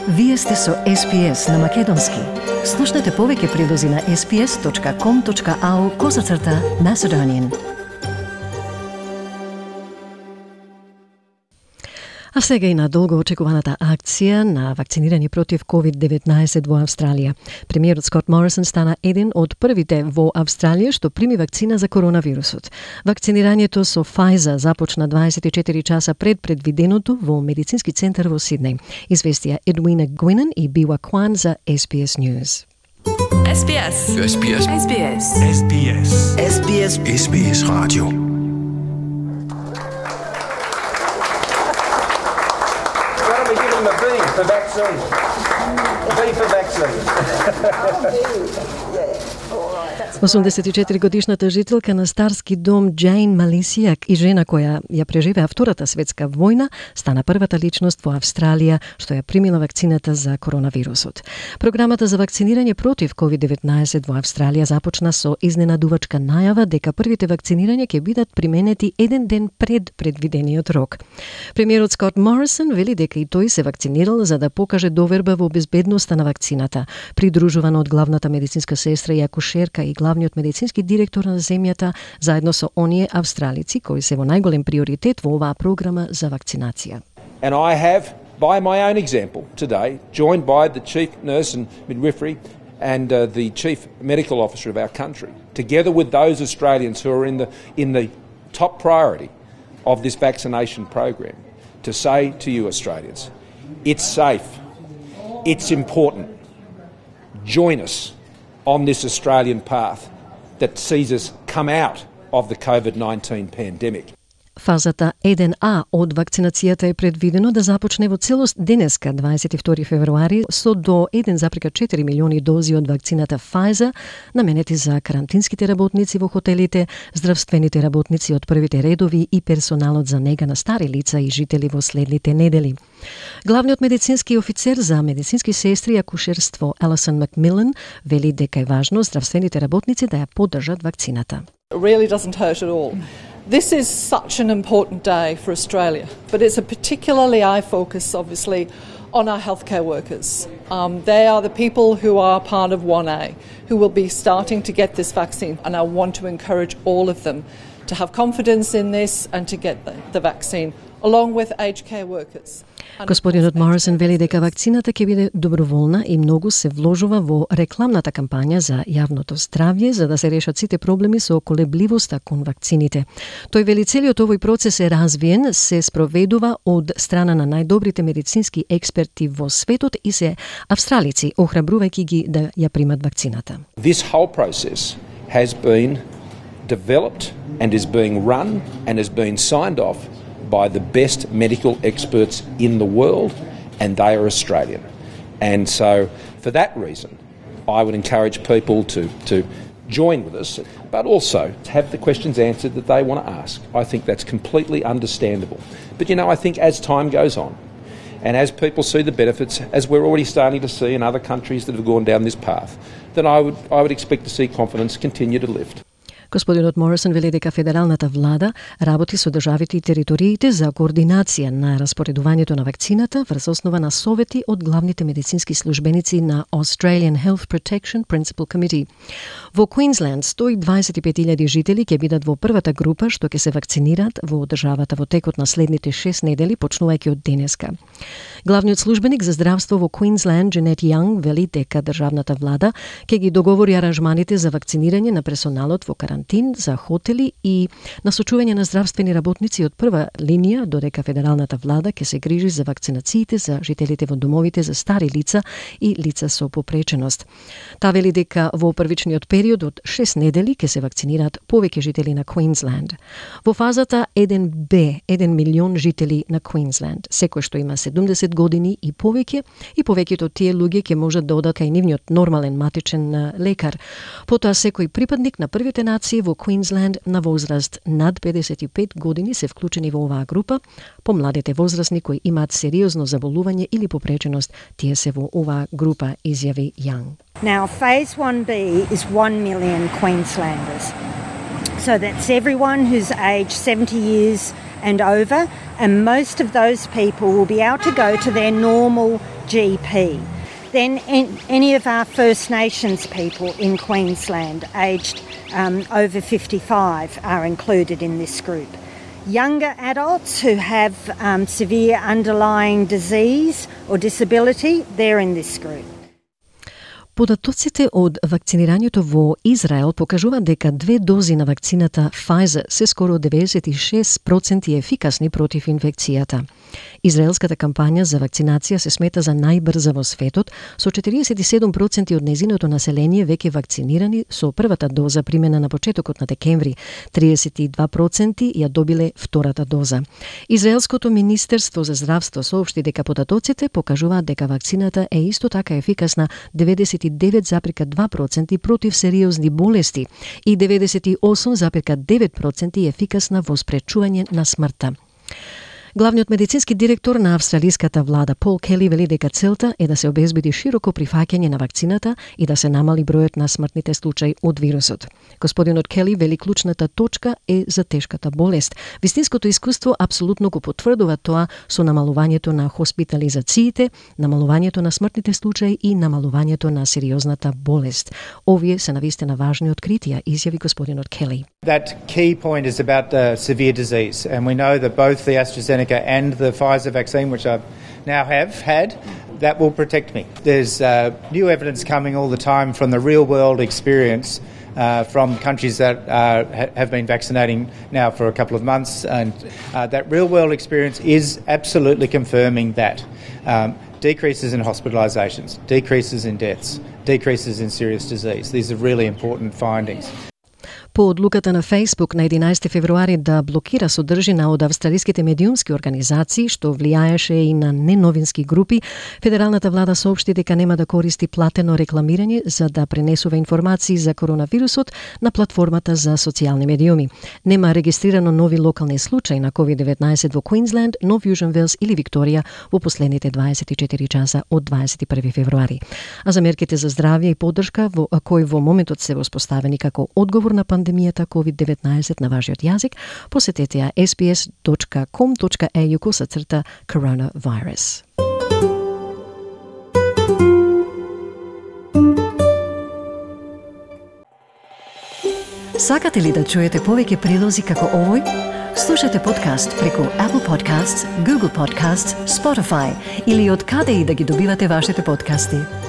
Вие сте со SPS на Македонски. Слушнете повеќе прилози на sps.com.au/Macedonian. А сега и на долго очекуваната акција на вакцинирање против COVID-19 во Австралија. Премиерот Скот Морисон стана еден од првите во Австралија што прими вакцина за коронавирусот. Вакцинирањето со Pfizer започна 24 часа пред предвиденото во медицински центар во Сиднеј. Известија Едвина Гуинен и Бива Кван за SBS News. SBS. SBS. SBS. SBS. SBS. SBS Radio. A B for vaccine. B for vaccine. 84-годишната жителка на старски дом Джейн Малисијак и жена која ја преживеа Втората светска војна стана првата личност во Австралија што ја примила вакцината за коронавирусот. Програмата за вакцинирање против COVID-19 во Австралија започна со изненадувачка најава дека првите вакцинирања ќе бидат применети еден ден пред предвидениот рок. Премиерот Скот Морисон вели дека и тој се вакцинирал за да покаже доверба во безбедноста на вакцината, придружуван од главната медицинска сестра и акушерка и главниот медицински директор на земјата, заедно со оние австралици кои се во најголем приоритет во оваа програма за вакцинација. And I have, by my own example today, joined by the Chief Nurse and Midwifery and the Chief Medical Officer of our country, together with those Australians who are in the top priority of this vaccination program, to say to you Australians, it's safe, it's important, join us on this Australian path that sees us come out of the COVID-19 pandemic. Фазата 1А од вакцинацијата е предвидено да започне во целост денеска, 22 февруари, со до 1,4 милиони дози од вакцината Pfizer, наменети за карантинските работници во хотелите, здравствените работници од првите редови и персоналот за нега на стари лица и жители во следните недели. Главниот медицински офицер за медицински сестри и акушерство Алисон Макмилан вели дека е важно здравствените работници да ја поддржат вакцината. It really doesn't hurt at all. This is such an important day for Australia, but it's a particularly eye focus, obviously, on our healthcare workers. They are the people who are part of 1A, who will be starting to get this vaccine, and I want to encourage all of them to have confidence in this and to get the vaccine, along with aged care workers. Господинот Морисон вели дека вакцината ќе биде доброволна и многу се вложува во рекламната кампања за јавното здравје за да се решат сите проблеми со колебливоста кон вакцините. Тој вели целиот овој процес е развиен, се спроведува од страна на најдобрите медицински експерти во светот и се австралици, охрабрувајќи ги да ја примат вакцината. This whole process has been developed and is being run and has been signed off by the best medical experts in the world, and they are Australian. And so, for that reason, I would encourage people to join with us, but also have the questions answered that they want to ask. I think that's completely understandable. But I think as time goes on, and as people see the benefits, as we're already starting to see in other countries that have gone down this path, then I would expect to see confidence continue to lift. Господинот Морисон вели дека федералната влада работи со државите и териториите за координација на распоредувањето на вакцината врз основа на совети од главните медицински службеници на Australian Health Protection Principal Committee. Во Квинсленд 125.000 жители ќе бидат во првата група што ќе се вакцинираат во државата во текот на следните 6 недели, почнувајќи од денеска. Главниот службеник за здравство во Квинсленд, Дженет Јанг, вели дека државната влада ќе ги договори аранжманите за вакцинирање на персоналот во карантин за хотели и насочување на здравствени работници од прва линија, додека федералната влада ќе се грижи за вакцинациите за жителите во домовите за стари лица и лица со попреченост. Та вели дека во првичниот период од 6 недели ќе се вакцинираат повеќе жители на Квинсленд. Во фазата 1Б, 1 милион жители на Квинсленд, секој што има 70 години и повеќето тие луѓе ќе можат да одат кај нивниот нормален матичен лекар. Потоа секој припадник на првите нации во Квинсленд на возраст над 55 години се вклучени во оваа група. Помладите возрастни кои имаат сериозно заболување или попреченост, тие се во оваа група, изјави Јанг. Now, phase 1B is 1 million Queenslanders. So that's everyone who's aged 70 years and over, and most of those people will be able to go to their normal GP. Then any of our First Nations people in Queensland aged over 55 are included in this group. Younger adults who have severe underlying disease or disability, they're in this group. Податоците од вакцинирањето во Израел покажуваат дека 2 дози на вакцината Pfizer се скоро 96% ефикасни против инфекцијата. Израелската кампања за вакцинација се смета за најбрза во светот, со 47% од незиното население веќе вакцинирани со првата доза примена на почетокот на декември, 32% ја добиле втората доза. Израелското министерство за здравство соопшти дека податоците покажуваат дека вакцината е исто така ефикасна 99,2% против сериозни болести и 98,9% ефикасна во спречување на смртта. Главниот медицински директор на австралиската влада Пол Кели вели дека целта е да се обезбеди широко прифаќање на вакцината и да се намали бројот на смртните случаи од вирусот. Господинот Кели вели клучната точка е за тешката болест. Вистинското искуство апсолутно го потврдува тоа со намалувањето на хоспитализациите, намалувањето на смртните случаи и намалувањето на сериозната болест. Овие се навистина важни откритија, изјави господинот Кели. That key point is about the severe disease, and we know that both the AstraZeneca and the Pfizer vaccine, which I now have had, that will protect me. There's new evidence coming all the time from the real-world experience from countries that have been vaccinating now for a couple of months, and that real-world experience is absolutely confirming that. Decreases in hospitalisations, decreases in deaths, decreases in serious disease. These are really important findings. По одлуката на Facebook на 11 февруари да блокира содржина од австралиските медиумски организации, што влијаеше и на неновински групи, федералната влада соопшти дека нема да користи платено рекламирање за да пренесува информации за коронавирусот на платформата за социјални медиуми. Нема регистрирано нови локални случаи на COVID-19 во Квинсленд, Нов Јужен Велс или Викторија во последните 24 часа од 21 февруари. А за мерките за здравје и поддршка кои во моментот се воспоставени како одговор на пандемијата COVID-19 на вашиот јазик, посетете ја sbs.com.au/coronavirus. Сакате ли да чуете повеќе прилози како овој? Слушате подкаст преку Apple Podcasts, Google Podcasts, Spotify или од каде и да ги добивате вашите подкасти.